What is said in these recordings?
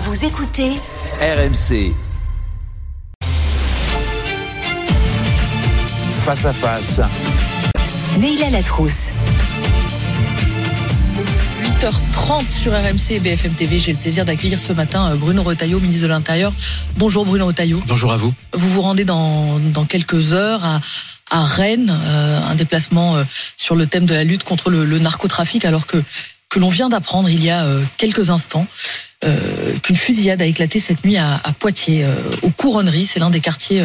Vous écoutez RMC. Face à face. Neila Latrousse. 8h30 sur RMC et BFM TV. J'ai le plaisir d'accueillir ce matin Bruno Retailleau, ministre de l'Intérieur. Bonjour Bruno Retailleau. Bonjour à vous. Vous vous rendez dans quelques heures à Rennes, un déplacement sur le thème de la lutte contre le narcotrafic, alors que l'on vient d'apprendre il y a quelques instants qu'une fusillade a éclaté cette nuit à Poitiers, aux Couronneries. C'est l'un des quartiers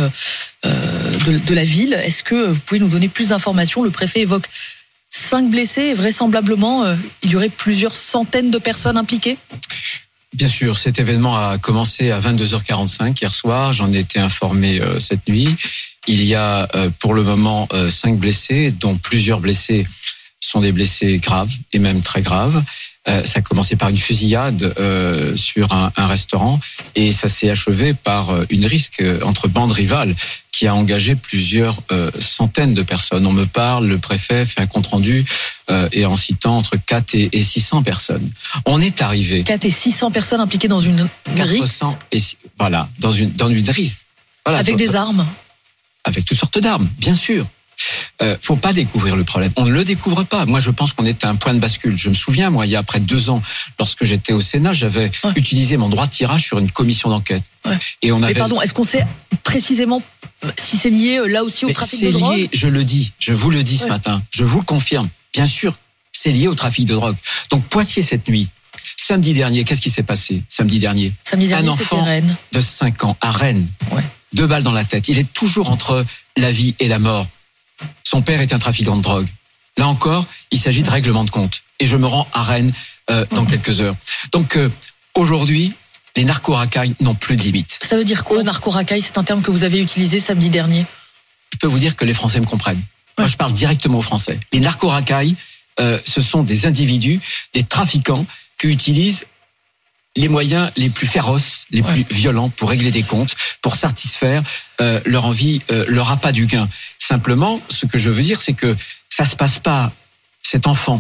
de la ville. Est-ce que vous pouvez nous donner plus d'informations ? Le préfet évoque 5 blessés et vraisemblablement il y aurait plusieurs centaines de personnes impliquées ? Bien sûr, cet événement a commencé à 22h45 hier soir. J'en ai été informé cette nuit. Il y a pour le moment 5 blessés, dont plusieurs blessés sont des blessés graves et même très graves. Ça a commencé par une fusillade sur un restaurant et ça s'est achevé par une risque entre bandes rivales qui a engagé plusieurs centaines de personnes. On me parle, le préfet fait un compte-rendu et en citant entre 4 et 600 personnes. On est arrivé... 4 et 600 personnes impliquées dans une rixe. Voilà, dans une rixe. Voilà, avec des armes. Avec toutes sortes d'armes, bien sûr. Faut pas découvrir le problème. On ne le découvre pas. Moi, je pense qu'on est à un point de bascule. Je me souviens, moi, il y a près de 2 ans, lorsque j'étais au Sénat, j'avais utilisé mon droit de tirage sur une commission d'enquête. Ouais. Et on avait... Mais pardon, est-ce qu'on sait précisément si c'est lié là aussi au trafic de drogue ? C'est lié, je le dis, je vous le dis ce matin, je vous le confirme. Bien sûr, c'est lié au trafic de drogue. Donc Poitiers cette nuit. Samedi dernier, qu'est-ce qui s'est passé samedi dernier, un enfant de 5 ans à Rennes, 2 balles dans la tête. Il est toujours entre la vie et la mort. Son père est un trafiquant de drogue. Là encore, il s'agit de règlement de compte. Et je me rends à Rennes dans quelques heures. Donc aujourd'hui, les narco-racailles n'ont plus de limite. Ça veut dire quoi, narco-racaille ? C'est un terme que vous avez utilisé samedi dernier. Je peux vous dire que les Français me comprennent. Moi, je parle directement aux Français. Les narco-racailles, ce sont des individus, des trafiquants qui utilisent les moyens les plus féroces, les plus violents pour régler des comptes, pour satisfaire leur envie, leur appât du gain. Simplement, ce que je veux dire, c'est que ça se passe pas, cet enfant,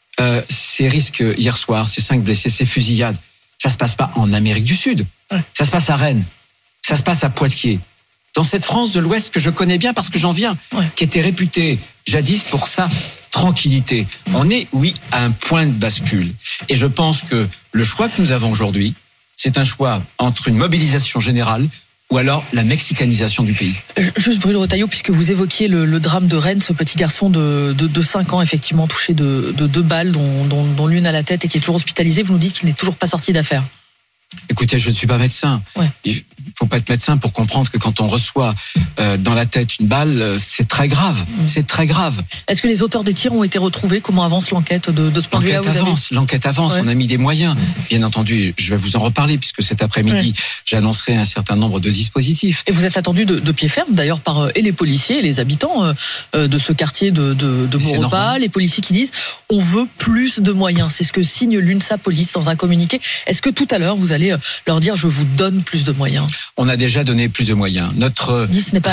ces risques hier soir, ces 5 blessés, ces fusillades, ça se passe pas en Amérique du Sud. Ça se passe à Rennes, ça se passe à Poitiers. Dans cette France de l'Ouest que je connais bien parce que j'en viens, qui était réputée jadis pour sa tranquillité. On est, oui, à un point de bascule. Et je pense que le choix que nous avons aujourd'hui, c'est un choix entre une mobilisation générale ou alors la mexicanisation du pays. Juste Bruno Retailleau, puisque vous évoquiez le drame de Rennes, ce petit garçon de 5 ans, effectivement touché de 2 balles, dont l'une à la tête et qui est toujours hospitalisé, vous nous dites qu'il n'est toujours pas sorti d'affaire. Écoutez, je ne suis pas médecin. Il faut pas être médecin pour comprendre que quand on reçoit dans la tête une balle, c'est très grave. C'est très grave. Est-ce que les auteurs des tirs ont été retrouvés ? Comment avance l'enquête de ce point de vue-là ? L'enquête avance. On a mis des moyens. Bien entendu, je vais vous en reparler puisque cet après-midi, j'annoncerai un certain nombre de dispositifs. Et vous êtes attendu de pied ferme d'ailleurs par et les policiers et les habitants de ce quartier de Maurepas, les policiers qui disent on veut plus de moyens. C'est ce que signe l'UNSA Police dans un communiqué. Est-ce que tout à l'heure vous allez leur dire je vous donne plus de moyens ? On a déjà donné plus de moyens. Notre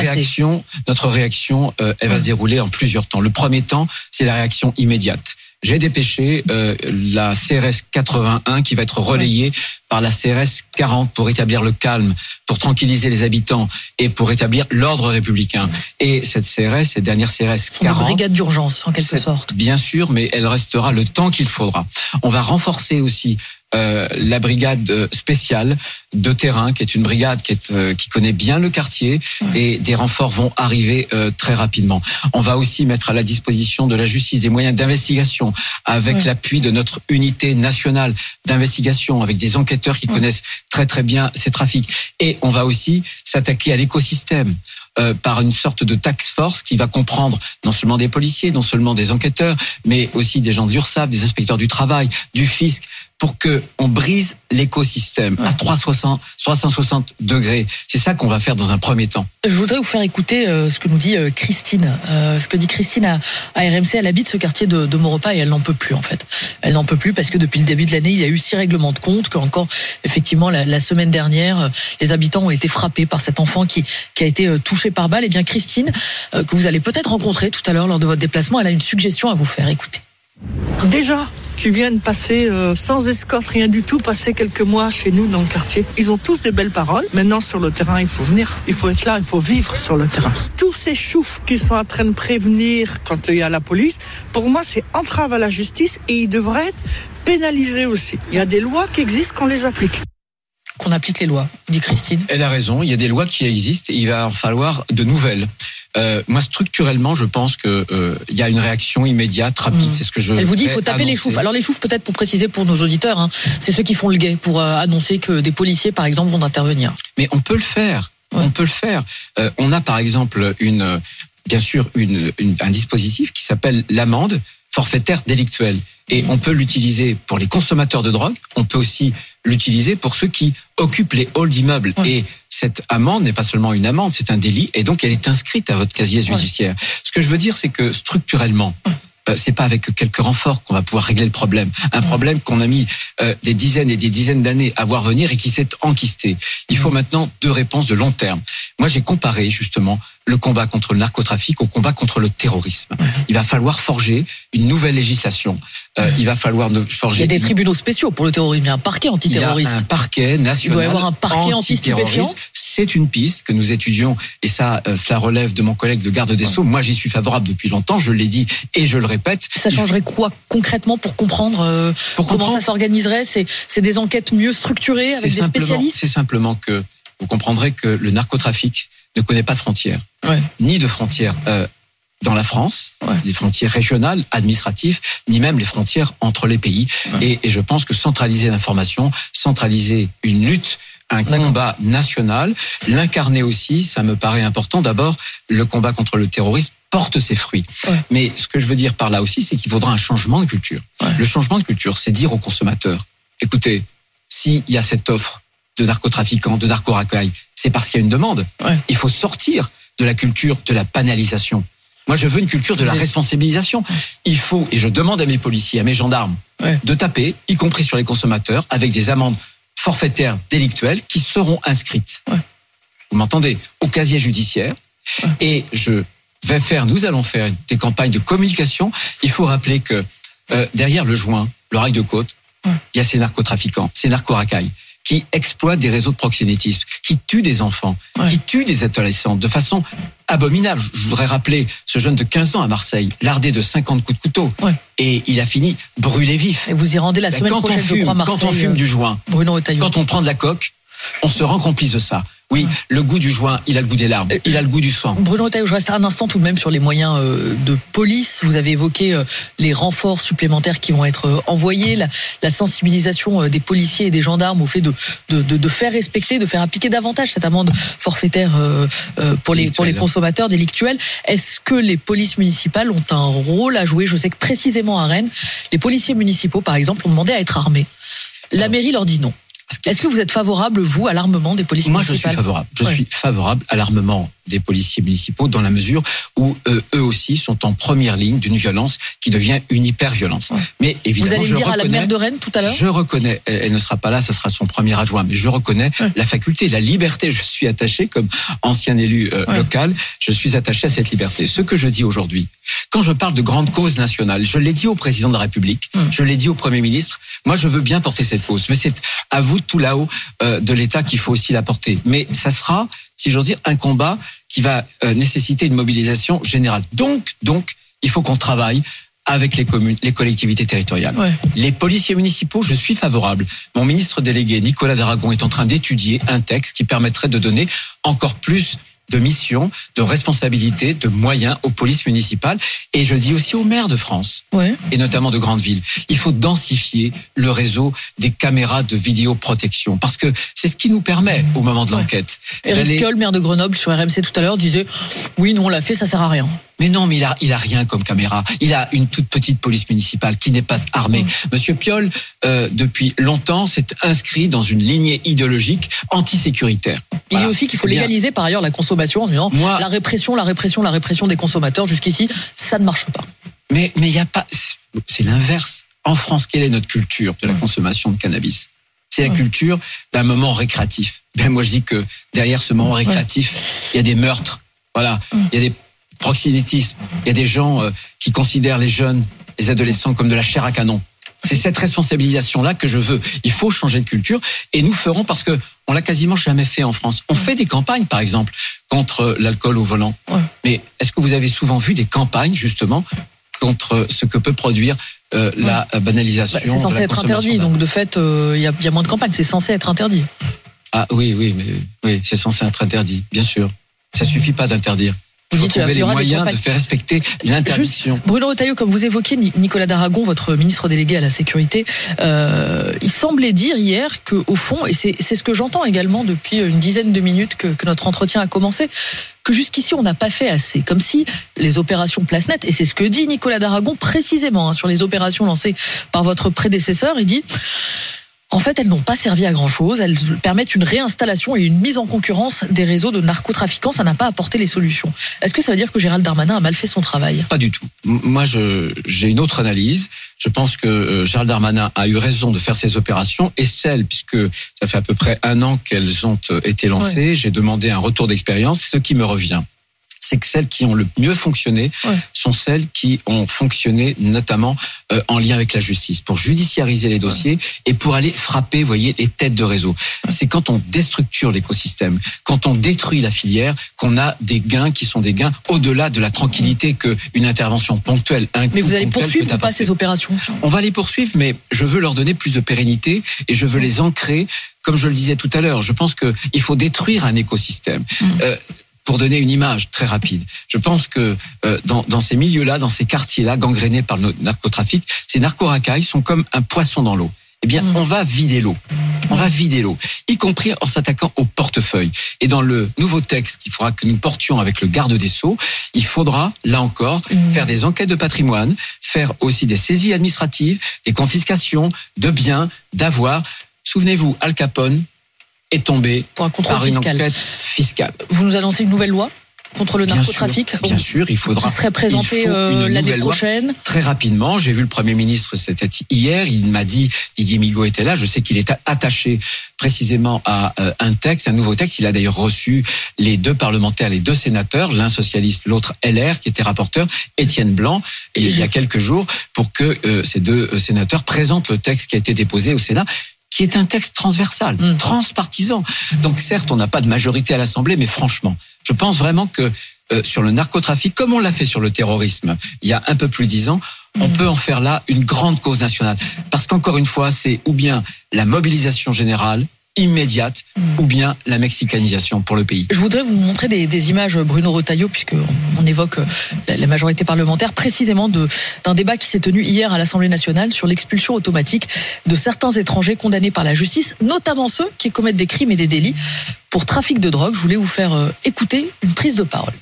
réaction, elle va se dérouler en plusieurs temps. Le premier temps, c'est la réaction immédiate. J'ai dépêché la CRS 81 qui va être relayée par la CRS 40 pour établir le calme, pour tranquilliser les habitants et pour établir l'ordre républicain. Et cette CRS, cette dernière CRS 40... Une brigade d'urgence, en quelque sorte. Bien sûr, mais elle restera le temps qu'il faudra. On va renforcer aussi la brigade spéciale de terrain, qui est une brigade qui connaît bien le quartier, et des renforts vont arriver très rapidement. On va aussi mettre à la disposition de la justice des moyens d'investigation avec l'appui de notre unité nationale d'investigation, avec des enquêteurs qui connaissent très très bien ces trafics. Et on va aussi s'attaquer à l'écosystème par une sorte de task force qui va comprendre non seulement des policiers, non seulement des enquêteurs, mais aussi des gens de l'URSSAF, des inspecteurs du travail, du fisc, pour que on brise l'écosystème à 360 degrés. C'est ça qu'on va faire dans un premier temps. Je voudrais vous faire écouter ce que nous dit Christine. Ce que dit Christine à RMC. Elle habite ce quartier de Maurepas et elle n'en peut plus en fait. Elle n'en peut plus parce que depuis le début de l'année, il y a eu 6 règlements de compte, qu'encore effectivement la semaine dernière, les habitants ont été frappés par cet enfant qui a été touché par balle. Et bien Christine, que vous allez peut-être rencontrer tout à l'heure lors de votre déplacement, elle a une suggestion à vous faire. Écoutez. Déjà, qui viennent passer sans escorte, rien du tout, passer quelques mois chez nous dans le quartier. Ils ont tous des belles paroles. Maintenant, sur le terrain, il faut venir. Il faut être là, il faut vivre sur le terrain. Tous ces choufs qui sont en train de prévenir quand il y a la police, pour moi, c'est entrave à la justice et ils devraient être pénalisés aussi. Il y a des lois qui existent, qu'on les applique. Qu'on applique les lois, dit Christine. Elle a raison, il y a des lois qui existent et il va en falloir de nouvelles. Moi, structurellement, je pense que il y a une réaction immédiate, rapide. C'est ce que je. Elle vous dit, il faut taper les choufs. Alors les choufs, peut-être pour préciser pour nos auditeurs, c'est ceux qui font le guet pour annoncer que des policiers, par exemple, vont intervenir. Mais on peut le faire. Ouais. On peut le faire. On a, par exemple, bien sûr, un dispositif qui s'appelle l'amende forfaitaire délictuelle. Et on peut l'utiliser pour les consommateurs de drogue. On peut aussi l'utiliser pour ceux qui occupent les halls d'immeubles. Ouais. Et cette amende n'est pas seulement une amende, c'est un délit. Et donc, elle est inscrite à votre casier judiciaire. Ouais. Ce que je veux dire, c'est que structurellement, c'est pas avec quelques renforts qu'on va pouvoir régler le problème. Un problème qu'on a mis des dizaines et des dizaines d'années à voir venir et qui s'est enquisté. Il faut maintenant 2 réponses de long terme. Moi, j'ai comparé justement le combat contre le narcotrafic au combat contre le terrorisme. Il va falloir forger une nouvelle législation. Il va falloir forger... Il y a des tribunaux spéciaux pour le terrorisme. Il y a un parquet antiterroriste. Il y a un parquet national. Il doit y avoir un parquet anti-stupéfiant. C'est une piste que nous étudions et ça, cela relève de mon collègue de garde des Sceaux. Moi, j'y suis favorable depuis longtemps. Je l'ai dit et je le répète. Ça changerait quoi concrètement pour comprendre comment ça s'organiserait? C'est des enquêtes mieux structurées avec des spécialistes? C'est simplement que vous comprendrez que le narcotrafic ne connaît pas de frontières, ni de frontières dans la France, les frontières régionales, administratives, ni même les frontières entre les pays. Et je pense que centraliser l'information, centraliser une lutte, un combat national, l'incarner aussi, ça me paraît important. D'abord, le combat contre le terrorisme porte ses fruits. Mais ce que je veux dire par là aussi, c'est qu'il faudra un changement de culture. Le changement de culture, c'est dire aux consommateurs, écoutez, s'il y a cette offre de narcotrafiquants, de narco-racailles, c'est parce qu'il y a une demande. Il faut sortir de la culture de la banalisation. Moi, je veux une culture de la responsabilisation. Il faut, et je demande à mes policiers, à mes gendarmes, de taper, y compris sur les consommateurs, avec des amendes forfaitaires délictuelles qui seront inscrites. Vous m'entendez? Au casier judiciaire. Et nous allons faire des campagnes de communication. Il faut rappeler que derrière le joint, le rail de côte, il y a ces narcotrafiquants, ces narco-racailles qui exploitent des réseaux de proxénétisme, qui tuent des enfants, qui tuent des adolescents de façon abominable. Je voudrais rappeler ce jeune de 15 ans à Marseille, lardé de 50 coups de couteau. Et il a fini brûlé vif. Et vous y rendez la semaine prochaine, je crois, Marseille. Quand on fume du joint, Bruno Retailleau, quand on prend de la coke, on se rend complice de ça. Oui, le goût du joint, il a le goût des larmes, il a le goût du sang. Bruno Retailleau, je reste un instant tout de même sur les moyens de police. Vous avez évoqué les renforts supplémentaires qui vont être envoyés, la sensibilisation des policiers et des gendarmes au fait de faire respecter, de faire appliquer davantage cette amende forfaitaire pour les consommateurs délictuels. Est-ce que les polices municipales ont un rôle à jouer? Je sais que précisément à Rennes, les policiers municipaux, par exemple, ont demandé à être armés. La mairie leur dit non. Est-ce que vous êtes favorable, vous, à l'armement des policiers municipaux? Moi, je suis favorable. Je suis favorable à l'armement des policiers municipaux dans la mesure où eux aussi sont en première ligne d'une violence qui devient une hyper-violence. Mais évidemment, vous allez me dire à la maire de Rennes tout à l'heure? Je reconnais, elle ne sera pas là, ça sera son premier adjoint, mais je reconnais la faculté, la liberté. Je suis attaché comme ancien élu local, je suis attaché à cette liberté. Ce que je dis aujourd'hui, quand je parle de grandes causes nationales, je l'ai dit au président de la République, je l'ai dit au Premier ministre, moi je veux bien porter cette cause, mais c'est à vous tout là-haut de l'État qu'il faut aussi la porter. Mais ça sera, si j'ose dire, un combat qui va nécessiter une mobilisation générale. Donc, il faut qu'on travaille avec les communes, les collectivités territoriales. Les policiers municipaux, je suis favorable. Mon ministre délégué, Nicolas Daragon, est en train d'étudier un texte qui permettrait de donner encore plus de missions, de responsabilités, de moyens aux polices municipales. Et je dis aussi aux maires de France, et notamment de grandes villes. Il faut densifier le réseau des caméras de vidéoprotection, parce que c'est ce qui nous permet, au moment de l'enquête... Éric Piolle, maire de Grenoble, sur RMC tout à l'heure, disait « Oui, nous on l'a fait, ça sert à rien ». Mais non, mais il a rien comme caméra. Il a une toute petite police municipale qui n'est pas armée. Monsieur Piolle, depuis longtemps, s'est inscrit dans une lignée idéologique antisécuritaire. Il dit aussi qu'il faut légaliser par ailleurs la consommation en disant la répression des consommateurs. Jusqu'ici, ça ne marche pas. Mais il y a pas. C'est l'inverse. En France, quelle est notre culture de la consommation de cannabis? C'est la culture d'un moment récréatif. Ben moi, je dis que derrière ce moment récréatif, il y a des meurtres. Voilà, il y a des proxénétisme. Il y a des gens qui considèrent les jeunes les adolescents comme de la chair à canon. C'est cette responsabilisation-là que je veux. Il faut changer de culture et nous ferons parce que on l'a quasiment jamais fait en France. On fait des campagnes, par exemple, contre l'alcool au volant. Ouais. Mais est-ce que vous avez souvent vu des campagnes, justement, contre ce que peut produire la banalisation de la consommation? C'est censé être interdit, donc de fait, il y a moins de campagnes. C'est censé être interdit. Ah oui, c'est censé être interdit, bien sûr. Ça suffit pas d'interdire. Il faut trouver les moyens de faire respecter l'interdiction. Juste, Bruno Retailleau, comme vous évoquiez Nicolas Daragon, votre ministre délégué à la sécurité, il semblait dire hier qu'au fond, et c'est ce que j'entends également depuis une dizaine de minutes que notre entretien a commencé, que jusqu'ici on n'a pas fait assez. Comme si les opérations Place Nette, et c'est ce que dit Nicolas Daragon précisément sur les opérations lancées par votre prédécesseur, il dit... En fait, elles n'ont pas servi à grand-chose. Elles permettent une réinstallation et une mise en concurrence des réseaux de narcotrafiquants. Ça n'a pas apporté les solutions. Est-ce que ça veut dire que Gérald Darmanin a mal fait son travail ? Pas du tout. Moi, j'ai une autre analyse. Je pense que Gérald Darmanin a eu raison de faire ces opérations et celles, puisque ça fait à peu près 1 an qu'elles ont été lancées, ouais. J'ai demandé un retour d'expérience. Ce qui me revient, c'est que celles qui ont le mieux fonctionné sont celles qui ont fonctionné notamment en lien avec la justice, pour judiciariser les dossiers et pour aller frapper, vous voyez, les têtes de réseau. C'est quand on déstructure l'écosystème, quand on détruit la filière, qu'on a des gains qui sont des gains au-delà de la tranquillité qu'une intervention ponctuelle. Mais vous allez poursuivre ou pas ces opérations ? On va les poursuivre, mais je veux leur donner plus de pérennité et je veux les ancrer, comme je le disais tout à l'heure. Je pense qu'il faut détruire un écosystème. Pour donner une image très rapide, je pense que dans ces milieux-là, dans ces quartiers-là, gangrénés par le narcotrafic, ces narco-racailles sont comme un poisson dans l'eau. Eh bien, on va vider l'eau. On va vider l'eau, y compris en s'attaquant au portefeuille. Et dans le nouveau texte qu'il faudra que nous portions avec le garde des Sceaux, il faudra, là encore, faire des enquêtes de patrimoine, faire aussi des saisies administratives, des confiscations de biens, d'avoirs. Souvenez-vous, Al Capone est tombé pour un contrôle par une enquête fiscale. Vous nous annoncez une nouvelle loi contre le narcotrafic ? Bien sûr, il faudra. Qui serait présentée l'année prochaine. Très rapidement, j'ai vu le Premier ministre, c'était hier, il m'a dit, Didier Migaud était là, je sais qu'il est attaché précisément à un texte, un nouveau texte. Il a d'ailleurs reçu les 2 parlementaires, les 2 sénateurs, l'un socialiste, l'autre LR, qui était rapporteur, Étienne Blanc, il y a quelques jours, pour que ces 2 sénateurs présentent le texte qui a été déposé au Sénat, qui est un texte transversal, transpartisan. Donc certes, on n'a pas de majorité à l'Assemblée, mais franchement, je pense vraiment que sur le narcotrafic, comme on l'a fait sur le terrorisme il y a un peu plus de 10 ans, on peut en faire là une grande cause nationale. Parce qu'encore une fois, c'est ou bien la mobilisation générale, immédiate, ou bien la mexicanisation pour le pays. Je voudrais vous montrer des images, Bruno Retailleau, puisqu'on évoque la majorité parlementaire, précisément d'un débat qui s'est tenu hier à l'Assemblée nationale sur l'expulsion automatique de certains étrangers condamnés par la justice, notamment ceux qui commettent des crimes et des délits pour trafic de drogue. Je voulais vous faire écouter une prise de parole.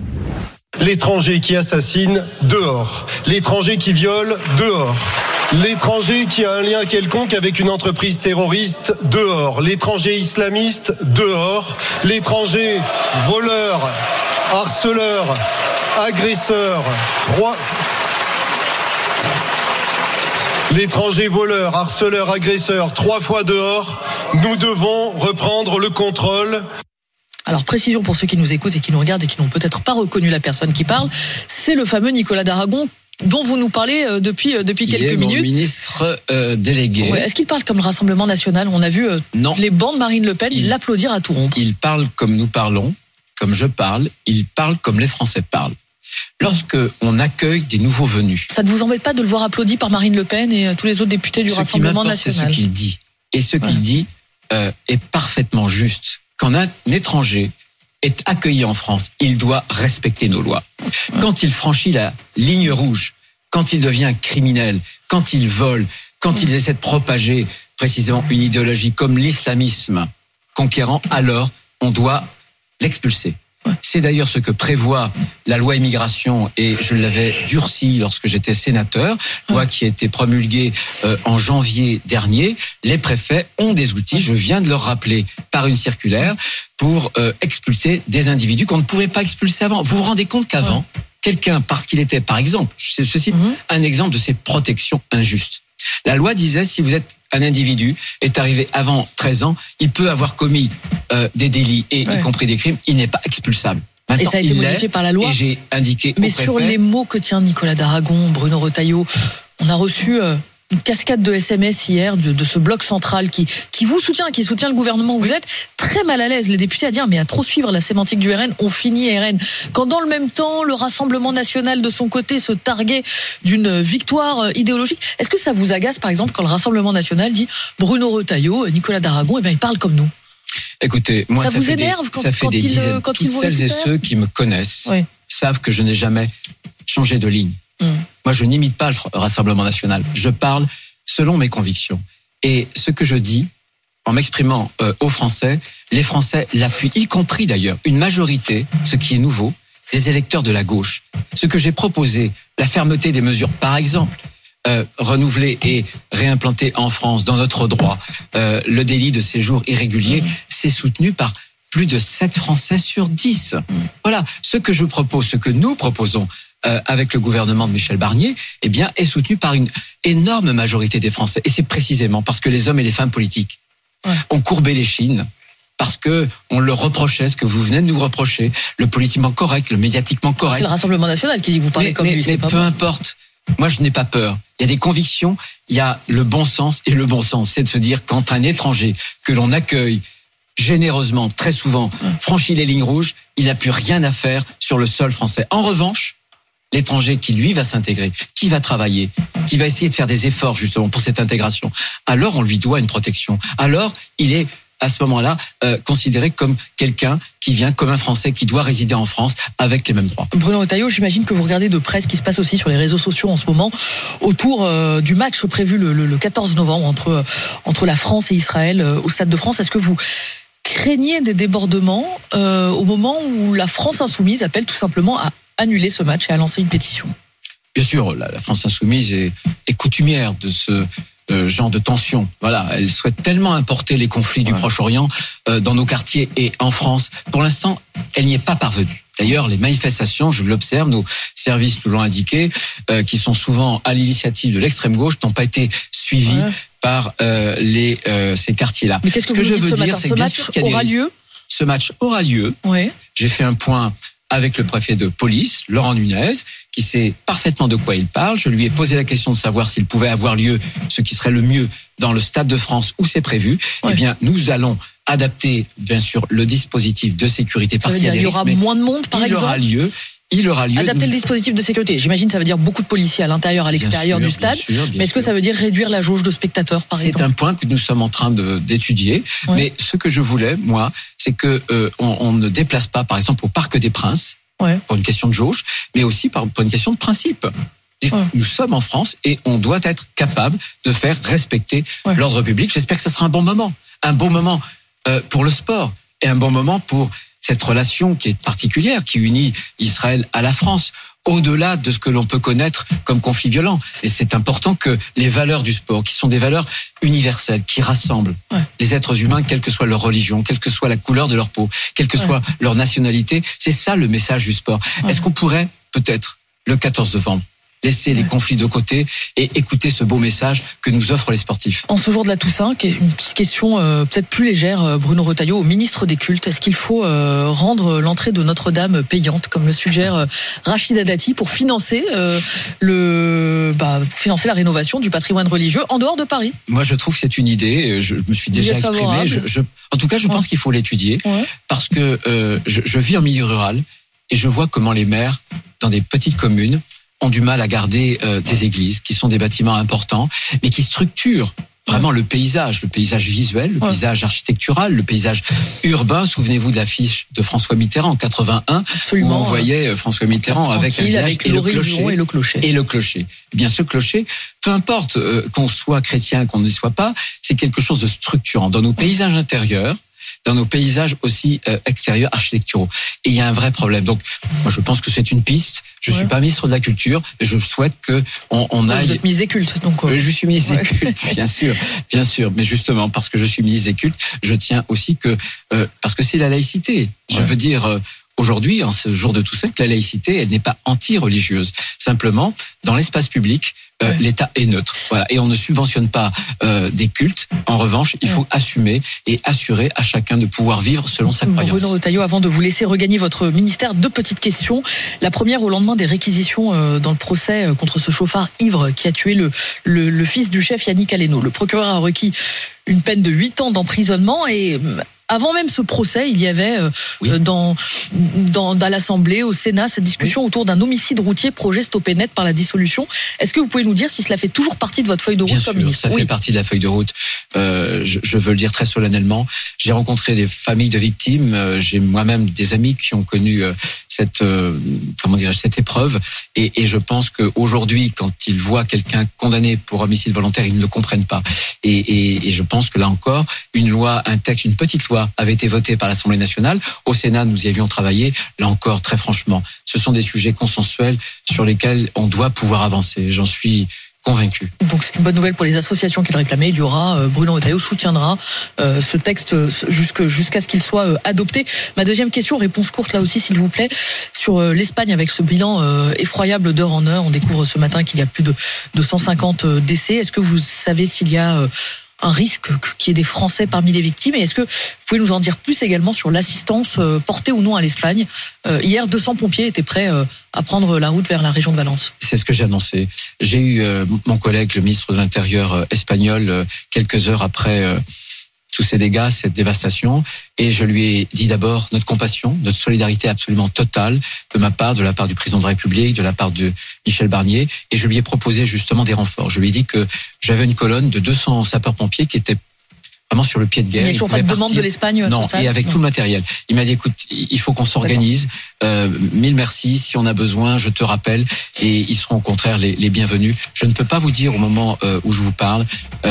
L'étranger qui assassine, dehors. L'étranger qui viole, dehors. L'étranger qui a un lien quelconque avec une entreprise terroriste, dehors. L'étranger islamiste, dehors. L'étranger voleur, harceleur, agresseur, L'étranger voleur, harceleur, agresseur, 3 fois dehors. Nous devons reprendre le contrôle. Alors, précision pour ceux qui nous écoutent et qui nous regardent et qui n'ont peut-être pas reconnu la personne qui parle, c'est le fameux Nicolas Daragon dont vous nous parlez depuis quelques minutes. Mon ministre délégué. Ouais, est-ce qu'il parle comme le Rassemblement National ? On a vu les bancs de Marine Le Pen l'applaudir à tout rompre. Il parle comme nous parlons, comme je parle, il parle comme les Français parlent. Lorsque on accueille des nouveaux venus. Ça ne vous embête pas de le voir applaudi par Marine Le Pen et tous les autres députés du Rassemblement National ? C'est ce qu'il dit. Et ce qu'il dit est parfaitement juste. Quand un étranger est accueilli en France, il doit respecter nos lois. Quand il franchit la ligne rouge, quand il devient criminel, quand il vole, quand il essaie de propager précisément une idéologie comme l'islamisme conquérant, alors on doit l'expulser. C'est d'ailleurs ce que prévoit la loi immigration, et je l'avais durci lorsque j'étais sénateur, loi qui a été promulguée en janvier dernier. Les préfets ont des outils, je viens de leur rappeler par une circulaire, pour expulser des individus qu'on ne pouvait pas expulser avant. Vous vous rendez compte qu'avant, quelqu'un, parce qu'il était, par exemple, je cite un exemple de ces protections injustes. La loi disait, si vous êtes un individu, est arrivé avant 13 ans, il peut avoir commis des délits, et y compris des crimes, il n'est pas expulsable. Et ça a été modifié par la loi. Et j'ai indiqué au Mais préfet, sur les mots que tient Nicolas Daragon, Bruno Retailleau, on a reçu une cascade de SMS hier de ce bloc central qui vous soutient, qui soutient le gouvernement où vous êtes, très mal à l'aise, les députés, à dire mais à trop suivre la sémantique du RN, on finit RN. Quand dans le même temps, le Rassemblement national de son côté se targuait d'une victoire idéologique. Est-ce que ça vous agace par exemple quand le Rassemblement national dit Bruno Retailleau, Nicolas Daragon, ils parlent comme nous? Écoutez, moi ça vous énerve quand des dizaines, quand toutes ils vous celles et récupèrent? ceux qui me connaissent savent que je n'ai jamais changé de ligne. Moi, je n'imite pas le Rassemblement national. Je parle selon mes convictions. Et ce que je dis, en m'exprimant aux Français, les Français l'appuient, y compris d'ailleurs une majorité, ce qui est nouveau, des électeurs de la gauche. Ce que j'ai proposé, la fermeté des mesures, par exemple, renouveler et réimplanter en France, dans notre droit, le délit de séjour irrégulier, c'est soutenu par plus de 7 Français sur 10. Voilà, ce que je propose, ce que nous proposons avec le gouvernement de Michel Barnier, eh bien, est soutenu par une énorme majorité des Français. Et c'est précisément parce que les hommes et les femmes politiques ont courbé l'échine, parce que on leur reprochait ce que vous venez de nous reprocher, le politiquement correct, le médiatiquement correct. C'est le Rassemblement national qui dit que vous parlez comme lui. Mais peu importe. Moi, je n'ai pas peur. Il y a des convictions, il y a le bon sens. Et le bon sens, c'est de se dire quand un étranger que l'on accueille généreusement, très souvent, franchit les lignes rouges, il n'a plus rien à faire sur le sol français. En revanche, l'étranger qui, lui, va s'intégrer, qui va travailler, qui va essayer de faire des efforts, justement, pour cette intégration, alors on lui doit une protection. Alors, il est, à ce moment-là, considéré comme quelqu'un qui vient comme un Français qui doit résider en France avec les mêmes droits. Bruno Retailleau, j'imagine que vous regardez de près ce qui se passe aussi sur les réseaux sociaux en ce moment autour du match prévu le 14 novembre entre la France et Israël au Stade de France. Est-ce que vous craignez des débordements au moment où la France insoumise appelle tout simplement à annuler ce match et à lancer une pétition? Bien sûr, la France insoumise est coutumière de ce genre de tension. Voilà, elle souhaite tellement importer les conflits du Proche-Orient dans nos quartiers et en France. Pour l'instant, elle n'y est pas parvenue. D'ailleurs, les manifestations, je l'observe, nos services nous l'ont indiqué, qui sont souvent à l'initiative de l'extrême gauche, n'ont pas été suivies par ces quartiers-là. Mais qu'est-ce que je vous veux dites dire, c'est que bien sûr qu'il y a des risques. Ce match aura lieu. J'ai fait un point avec le préfet de police, Laurent Nunez, qui sait parfaitement de quoi il parle. Je lui ai posé la question de savoir s'il pouvait avoir lieu, ce qui serait le mieux, dans le Stade de France où c'est prévu. Eh bien, nous allons adapter, bien sûr, le dispositif de sécurité parce qu'il y a des risques. Il y aura moins de monde, par exemple. Il aura lieu. Adapter le dispositif de sécurité. J'imagine, ça veut dire beaucoup de policiers à l'intérieur, à l'extérieur du stade. Mais est-ce que ça veut dire réduire la jauge de spectateurs, par exemple? C'est un point que nous sommes en train d'étudier. Mais ce que je voulais, moi, c'est que on ne déplace pas, par exemple, au Parc des Princes, pour une question de jauge, mais aussi pour une question de principe. Nous sommes en France et on doit être capable de faire respecter l'ordre public. J'espère que ce sera un bon moment. Un bon moment pour le sport et un bon moment pour cette relation qui est particulière, qui unit Israël à la France, au-delà de ce que l'on peut connaître comme conflit violent. Et c'est important que les valeurs du sport, qui sont des valeurs universelles, qui rassemblent les êtres humains, quelle que soit leur religion, quelle que soit la couleur de leur peau, quelle que soit leur nationalité, c'est ça le message du sport. Est-ce qu'on pourrait, peut-être, le 14 novembre, laisser les conflits de côté et écouter ce beau message que nous offrent les sportifs? En ce jour de la Toussaint, une petite question peut-être plus légère, Bruno Retailleau, au ministre des Cultes, est-ce qu'il faut rendre l'entrée de Notre-Dame payante, comme le suggère Rachida Dati, pour financer financer la rénovation du patrimoine religieux en dehors de Paris? Moi, je trouve que c'est une idée. Je me suis déjà exprimé. En tout cas, je pense qu'il faut l'étudier parce que je vis en milieu rural et je vois comment les maires, dans des petites communes, ont du mal à garder des églises, qui sont des bâtiments importants, mais qui structurent vraiment le paysage visuel, le paysage architectural, le paysage urbain. Souvenez-vous de l'affiche de François Mitterrand en 81, où on voyait François Mitterrand avec un village et le clocher. Et le clocher. Eh bien, ce clocher, peu importe qu'on soit chrétien, qu'on ne soit pas, c'est quelque chose de structurant dans nos paysages intérieurs, dans nos paysages aussi extérieurs, architecturaux. Et il y a un vrai problème. Donc, moi, je pense que c'est une piste. Je suis pas ministre de la Culture, mais je souhaite que on aille. Vous êtes ministre des Cultes, donc. Je suis ministre des Cultes, bien sûr. Mais justement, parce que je suis ministre des Cultes, je tiens aussi que parce que c'est la laïcité. Je veux dire, aujourd'hui, en ce jour de Toussaint, que la laïcité, elle n'est pas anti-religieuse. Simplement, dans l'espace public, l'État est neutre. Voilà. Et on ne subventionne pas des cultes. En revanche, il faut assumer et assurer à chacun de pouvoir vivre selon sa croyance. Bruno Retailleau, avant de vous laisser regagner votre ministère, 2 petites questions. La première, au lendemain des réquisitions dans le procès contre ce chauffard ivre qui a tué le fils du chef Yannick Aleno. Le procureur a requis une peine de 8 ans d'emprisonnement et avant même ce procès, il y avait dans l'Assemblée, au Sénat, cette discussion autour d'un homicide routier, projet stoppé net par la dissolution. Est-ce que vous pouvez nous dire si cela fait toujours partie de votre feuille de route comme ministre ? Ça fait partie de la feuille de route. Je veux le dire très solennellement. J'ai rencontré des familles de victimes. J'ai moi-même des amis qui ont connu cette épreuve. Et je pense qu'aujourd'hui, quand ils voient quelqu'un condamné pour homicide volontaire, ils ne le comprennent pas. Et je pense que là encore, une petite loi avait été votée par l'Assemblée nationale. Au Sénat, nous y avions travaillé. Là encore, très franchement, ce sont des sujets consensuels sur lesquels on doit pouvoir avancer. J'en suis convaincu. Donc c'est une bonne nouvelle pour les associations qui le réclamaient. Il y aura, Bruno Retailleau soutiendra ce texte jusqu'à ce qu'il soit adopté. Ma deuxième question, réponse courte là aussi s'il vous plaît, sur l'Espagne avec ce bilan effroyable d'heure en heure. On découvre ce matin qu'il y a plus de 150 décès. Est-ce que vous savez s'il y a un risque qu'il y ait des Français parmi les victimes? Et est-ce que vous pouvez nous en dire plus également sur l'assistance portée ou non à l'Espagne? Hier, 200 pompiers étaient prêts à prendre la route vers la région de Valence. C'est ce que j'ai annoncé. J'ai eu mon collègue, le ministre de l'Intérieur espagnol, quelques heures après tous ces dégâts, cette dévastation, et je lui ai dit d'abord notre compassion, notre solidarité absolument totale de ma part, de la part du président de la République, de la part de Michel Barnier, et je lui ai proposé justement des renforts. Je lui ai dit que j'avais une colonne de 200 sapeurs-pompiers qui étaient vraiment sur le pied de guerre. Il n'y a toujours pas de demande de l'Espagne à ce stade ? Non, et avec tout le matériel. Il m'a dit, écoute, il faut qu'on s'organise. Mille merci. Si on a besoin, je te rappelle. Et ils seront au contraire les bienvenus. Je ne peux pas vous dire au moment où je vous parle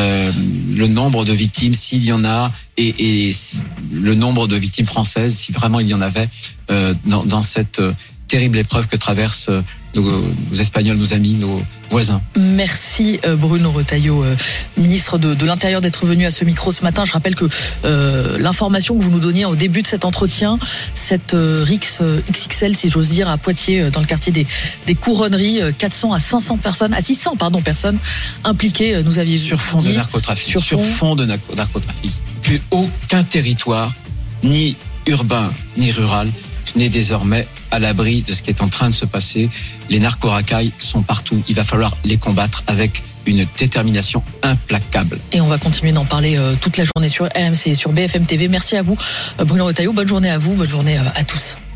le nombre de victimes, s'il y en a, et le nombre de victimes françaises, si vraiment il y en avait, dans cette terrible épreuve que traversent nos Espagnols, nos amis, nos voisins. Merci Bruno Retailleau, ministre de l'Intérieur, d'être venu à ce micro ce matin. Je rappelle que l'information que vous nous donniez au début de cet entretien, cette RIX XXL, si j'ose dire, à Poitiers, dans le quartier des Couronneries, 400 à 500 personnes, à 600 personnes impliquées, nous aviez sur fond de narcotrafic. Sur fond de narcotrafic. Aucun territoire, ni urbain, ni rural, n'est désormais à l'abri de ce qui est en train de se passer. Les narco-racailles sont partout. Il va falloir les combattre avec une détermination implacable. Et on va continuer d'en parler toute la journée sur RMC et sur BFM TV. Merci à vous, Bruno Retailleau. Bonne journée à vous, bonne journée à tous.